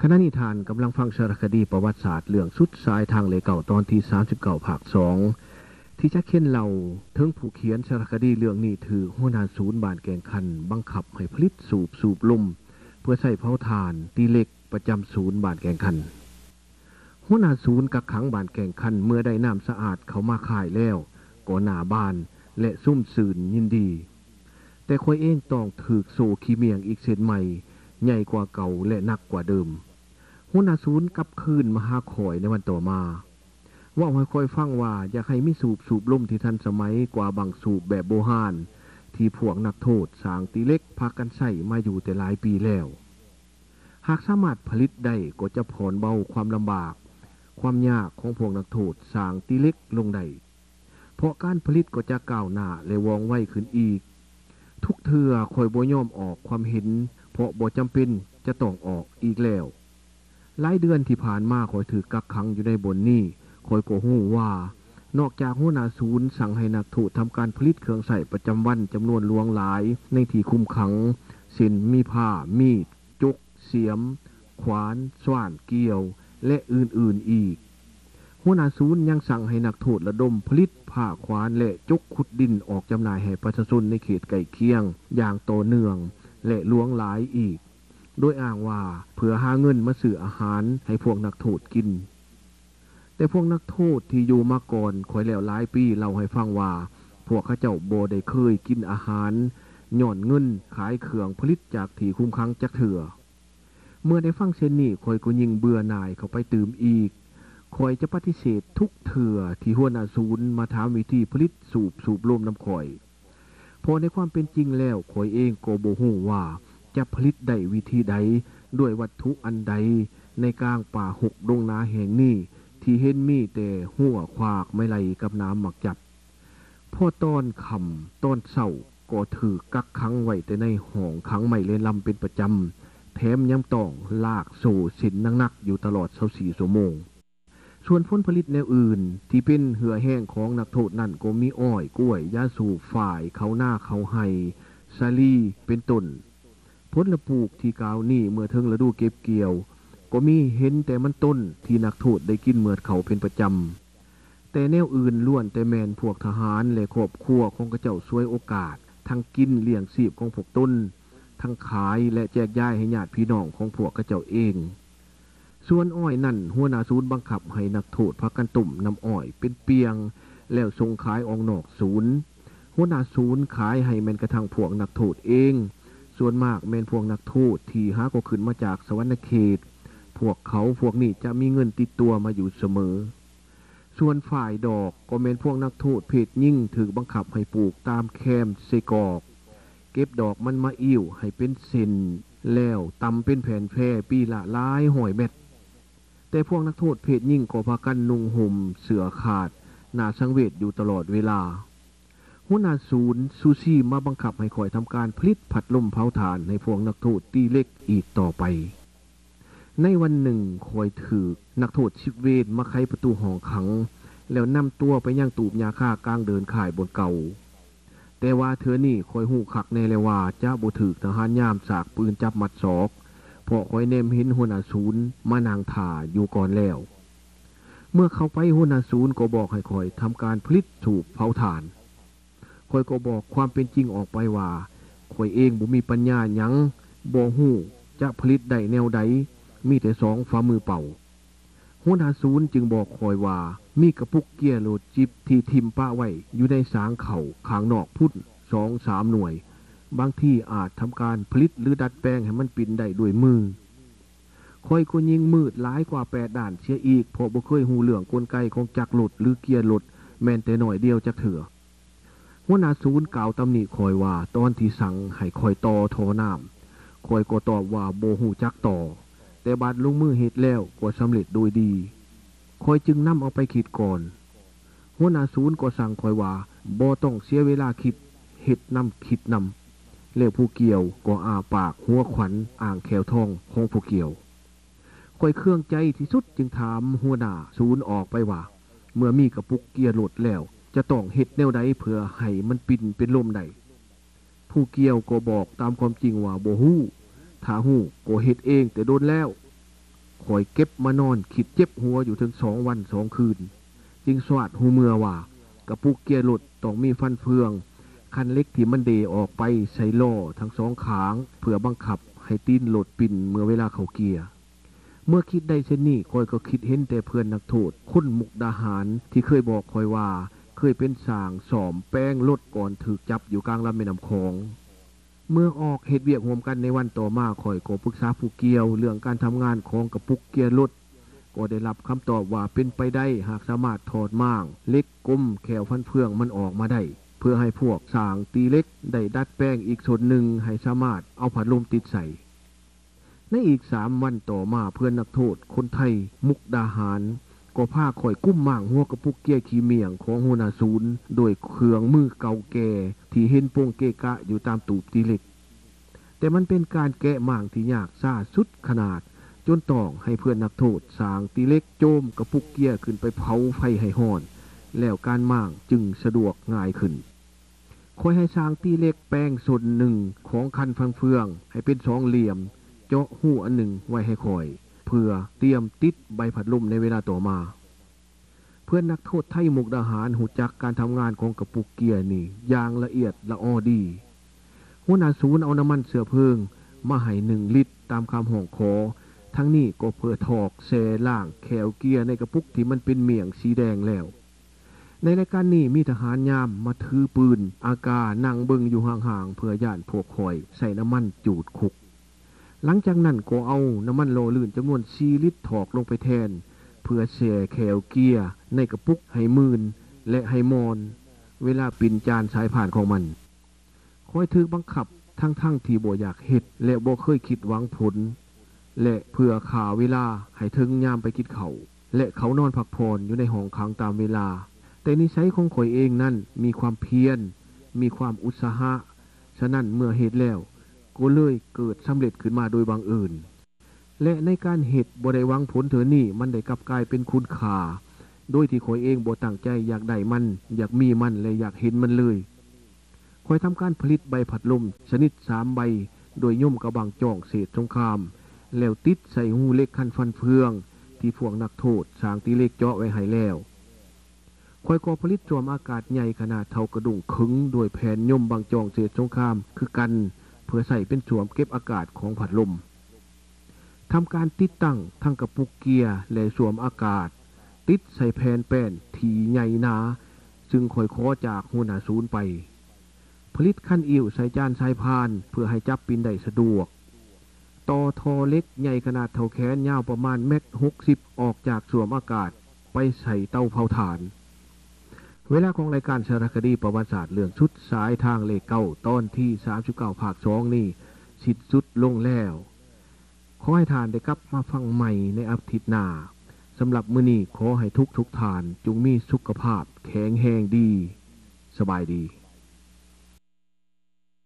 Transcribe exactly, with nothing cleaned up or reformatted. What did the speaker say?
ณะนิทานกำลังฟังสารคดีประวัติศาสตร์เรื่องสุดสายทางเลเก่าตอนที่สามสิบเก้าภาคสองที่จะเขียนเล่าถึงผู้เขียนสารคดีเรื่องนี้ถือหัวหน้าศูนย์บ้านแกงคันบังคับให้ผลิตสูบสูบลมเพื่อใส่เผาถ่านตีเหล็กประจำศูนย์บ้านแกงคันหัวหน้าศูนย์กักขังบ้านแกงคันเมื่อได้น้ำสะอาดเขามาขายแล้วก็หน้าบ้านและซุ่มสื่นยินดีแต่คอยเองต้องถือโซขีเมียงอีกเส้นใหม่ใหญ่กว่าเก่าและหนักกว่าเดิมหัวหน้าศูนย์กลับคืนมาหาข่อยในวันต่อมาว่าให้คอยฟังว่าอยากให้มีสูบสูบลมที่ทันสมัยกว่าบางสูบแบบโบราณที่พวกนักโทษสร้างตีเล็กพากันใส่มาอยู่แต่หลายปีแล้วหากสามารถผลิตได้ก็จะผ่อนเบาความลำบากความยากของพวกนักโทษสร้างตีเล็กลงได้เพราะการผลิตก็จะก้าวหน้าและว่องไวขึ้นอีกทุกเทื่อคอยบ่ยอมออกความเห็นเพราะบ่จำเป็นจะต้องออกอีกแล้วหลายเดือนที่ผ่านมาคอยถือกักขังอยู่ในบนนี้คอยก็ฮู้ว่านอกจากหัวหน้าศูนย์สั่งให้นักโทษทำการผลิตเครื่องใช้ประจำวันจำนวนหลวงหลายในที่คุมขังเช่นมีผ้ามีดจกเสียมขวานส่วนเกี่ยวและอื่นๆอีกหัวหน้าศูนย์ยังสั่งให้นักโทษระดมผลิตผ้าขวานและจกขุดดินออกจำหน่ายให้ประชาชนในเขตใกล้เคียงอย่างต่อเนื่องและหลวงหลายอีกโดยอ้างว่าเพื่อหาเงินมาซื้ออาหารให้พวกนักโทษกินแต่พวกนักโทษที่อยู่มาก่อนคอยแล้วหลายปีเล่าให้ฟังว่าพวกเขาเจ้าบ่ได้เคยกินอาหารย่อนเงินขายเครื่องผลิตจากที่คุมขังจักเถื่อเมื่อได้ฟังเช่นนี้คอยก็ยิ่งเบื่อหน่ายเข้าไปตื่มอีกคอยจะปฏิเสธทุกเถื่อที่หัวหน้าศูนย์มาถามวิธีผลิตสูบสูบลมน้ำข่อยพอในความเป็นจริงแล้วคอยเองก็บ่ฮู้ว่าจะผลิตได้วิธีใดด้วยวัตถุอันใดในกลางป่าหกดงนาแห่งนี้ที่เห็นมีแต่หัวควากไม่ไหลกับน้ำหมักจับพ่อต้อนคำต้อนเศร้าก็ถือกักขังไว้แต่ในห้องขังไม่เล่นลำเป็นประจำแถมยังต้องลากโซ่สินนักๆอยู่ตลอดยี่สิบสี่ชั่วโมงส่วนผลผลิตแนวอื่นที่เป็นเหือแห้งของนักโทษนั่นก็มีอ้อยกล้วยยาสูบฝ่ายเขาหน้าเขาไห้ซาลีเป็นต้นผลปลูกที่กล่าวนี้เมื่อถึงฤดูเก็บเกี่ยวก็มีเห็นแต่มันต้นที่นักโทษได้กินเมื่อเขาเป็นประจำแต่แนวอื่นล้วนแต่แมนพวกทหารและครอบครัวของกระเจ้าช่วยโอกาสทั้งกินเลี้ยงชีพของพวกต้นทั้งขายและแจกจ่ายให้ญาติพี่น้องของพวกกระเจ้าเองส่วนอ้อยนั่นหัวหน้าศูนย์บังคับให้นักโทษพากันตุ่มนำอ้อยเป็นเปียงแล้วส่งขายออกนอกศูนย์หัวหน้าศูนย์ขายให้แมนกระทั่งพวกนักโทษเองส่วนมากแมนพวกนักโทษที่หาก็ขึ้นมาจากสวรรคเขตพวกเขาพวกนี้จะมีเงินติดตัวมาอยู่เสมอส่วนฝ่ายดอกก็แมนพวกนักโทษเพศยิ่งถือบังคับให้ปลูกตามแคมเซกอกเก็บดอกมันมาอิ่วให้เป็นเส้นแล้วตำเป็นแผ่นแพร่ปีละหลายหอยเม็ดแต่พวกนักโทษเพศยิ่งก็พากันนุ่งห่มเสื้อขาดหน้าสังเวชอยู่ตลอดเวลาหัวหน้าศูนย์ซูซี่มาบังคับให้คอยทำการผลิตผัดลมเผาถ่านให้พวกนักโทษตีเล็กอีกต่อไปในวันหนึ่งคอยถือนักโทษชิบเวทมาไขประตูห้องขังแล้วนำตัวไปย่างตูบยาฆ่ากลางเดินข่ายบนเก่าแต่ว่าเธอนี่คอยหูขักในเลยว่าจะบ่ถือทหารย่ามสากปืนจับมัดศอกเพราะคอยเนมเห็นหัวหน้าศูนย์มานางถ่าอยู่ก่อนแล้วเมื่อเข้าไปหัวหน้าศูนย์ก็บอกให้คอยทำการผลิตสูบเผาถ่านคอยก็บอกความเป็นจริงออกไปว่าคอยเองบ่มีปัญญาหยังบ่ฮู้จะผลิตได้แนวใดมีแต่สองฝ่ามือเป่าหัวหน้าศูนย์จึงบอกคอยว่ามีกระปุกเกียร์โหลดจิบที่ทิมป้าไว้อยู่ในสางเข่าข้างนอกพุ่นสองสามหน่วยบางที่อาจทำการผลิตหรือดัดแปลงให้มันปินได้ด้วยมือคอยก็ยิงมืดหลายกว่าแปดด่านเชียอีกเพราะบ่เคยหูเรื่องกลไกของจักรหลดหรือเกียร์หลดแม้แต่หน่อยเดียวจักเถื่อหัวหน้าศูนย์กล่าวตำหนิคอยว่าตอนที่สั่งให้คอยต่อโทน้ำคอยก็ตอบว่าโบหูจักต่อแต่บาดลงมือเฮ็ดแล้วก็สำเร็จโดยดีคอยจึงนำเอาไปคิดก่อนหัวหน้าศูนย์ก็สั่งคอยว่าบ่ต้องเสียเวลาคิดเฮ็ดนำคิดนำแล้วผู้เกี่ยวก็อาปากหัวขวัญอ่างแขวทองของผู้เกี่ยวคอยเครื่องใจที่สุดจึงถามหัวหน้าศูนย์ออกไปว่าเมื่อมีกระปุกเกียร์หลดแล้วจะต้องเฮ็ดแนวใดเพื่อให้มันปิ่นเป็นลมได้ผู้เกี่ยวก็บอกตามความจริงว่าบ่ฮู้ถ้าฮู้ก็เฮ็ดเองแต่โดนแล้วคอยเก็บมานอนคิดเจ็บหัวอยู่ถึงสองวันสองคืนจึงสวัสดหูเมื่อว่ากระปุกเกียร์รถต้องมีฟันเฟืองคันเล็กที่มันเดออกไปใส่ล้อทั้งสองขางเพื่อบังคับให้ตีนรถปิ่นเมื่อเวลาเขาเกียร์เมื่อคิดได้เช่นนี้คอยก็คิดเห็นแต่เพื่อนนักโทษคนมุกดาหารที่เคยบอกคอยว่าเคยเป็นสร้างสอมแป้งรถก่อนถูกจับอยู่กลางลำแม่น้ำคองเมื่อออกเหตุเวียกร่วมกันในวันต่อมาคอยก็ปรึกษาผู้เกี่ยวเรื่องการทำงานของกระปุกเกียร์รถก็ได้รับคำตอบว่าเป็นไปได้หากสามารถถอดม่างเล็กกลมแขวฟันเฟืองมันออกมาได้เพื่อให้พวกสร้างตีเล็กได้ดัดแปลงอีกส่วนหนึ่งให้สามารถเอาพัดลมติดใส่ในอีกสามวันต่อมาเพื่อนนักโทษคนไทยมุกดาหารก็พาข่อยกุ้มม่างหัวกระปุกเกียร์ขี้เมียงของหัวหน้าศูนย์โดยเครื่องมือเก่าแก่ที่เห็นโป่งเกกะอยู่ตามตูบตีเล็กแต่มันเป็นการแกะม่างที่ยากซ่าสุดขนาดจนต้องให้เพื่อนนักโทษสร้างตีเล็กโจมกระปุกเกียร์ขึ้นไปเผาไฟให้ห้อนแล้วการม่างจึงสะดวกง่ายขึ้นคอยให้สร้างตีเล็กแป้งส่วนหนึ่งของคันฟังเฟืองให้เป็นสองเหลี่ยมเจาะหูอันหนึ่งไว้ให้คอยเพื่อเตรียมติดใบพัดลมในเวลาต่อมาเพื่อนนักโทษไทยมุกดาหารหูจักการทำงานของกระปุกเกียร์นี่อย่างละเอียดละออดีหัวหน้าศูนย์เอาน้ำมันเสือเพลิงมาให้หนึ่งลิตรตามคำห้องขอทั้งนี้ก็เพื่อถอกแซ่ล่างแขวเกียร์ในกระปุกที่มันเป็นเมี่ยงสีแดงแล้วในรายการนี้มีทหารยามมาถือปืนอากานั่งเบิ่งอยู่ห่างๆเพื่อย่านพวกคอยใส่น้ำมันจูดคุกหลังจากนั้นก็เอาน้ำมันโลลื่นจำนวนสี่ลิตรถอกลงไปแทนเพื่อแช่แขวเกียร์ในกระปุกให้มืนและให้มอนเวลาปิ่นจานสายผ่านของมันคอยถือบังคับทั้งๆที่บ่อยากเฮ็ดและบ่เคยคิดหวังผลและเพื่อขาเวลาให้ถึงยามไปกินข้าวและเขานอนพักผ่อนอยู่ในห้องขังตามเวลาแต่นิสัยของข่อยเองนั้นมีความเพียรมีความอุตสาหะฉะนั้นเมื่อเฮ็ดแล้วก็เลยเกิดสำเร็จขึ้นมาโดยบังเอิญและในการเฮ็ดบ่ได้หวังผลเถอนี่มันได้กลับกลายเป็นคุณค่าโดยที่ข่อยเองบ่ตั้งใจอยากได้มันอยากมีมันและอยากเห็นมันเลยข่อยทำการผลิตใบพัดลมชนิดสามใบโดยย่อมกระบังจ่องเศษสงครามแล้วติดใส่หูเล็กคันฟันเฟืองที่พวกนักโทษสร้างตีเล็กเจาะไว้ให้แล้วค่อยก่อผลิตจอมอากาศใหญ่ขนาดเท่ากระดุงขึงโดยแผ่นย่อมบางจ่องเศษสงครามคือกันเพื่อใส่เป็นสวมเก็บอากาศของพัดลมทำการติดตั้งทั้งกระปุกเกียร์และสวมอากาศติดใส่แผ่นแป้นที่ใหญ่หนาซึ่งค่อยขอจากหัวหน้าศูนย์ไปผลิตขั้นอิ่วใส่จานสายพานเพื่อให้จับปินได้สะดวกต่อทอเล็กใหญ่ขนาดเท่าแขนยาวประมาณเมตรหกสิบออกจากสวมอากาศไปใส่เตาเผาถ่านเวลาของรายการสารคดีประวัติศาสตร์เรื่องชุดสายทางเลขเก้าตอนที่สามสิบเก้าภาคสองนี่สิ้นสุดลงแล้วขอให้ทานได้กลับมาฟังใหม่ในอาทิตย์หน้าสำหรับมื้อนี้ขอให้ทุกทุกทานจงมีสุขภาพแข็งแรงดีสบายดี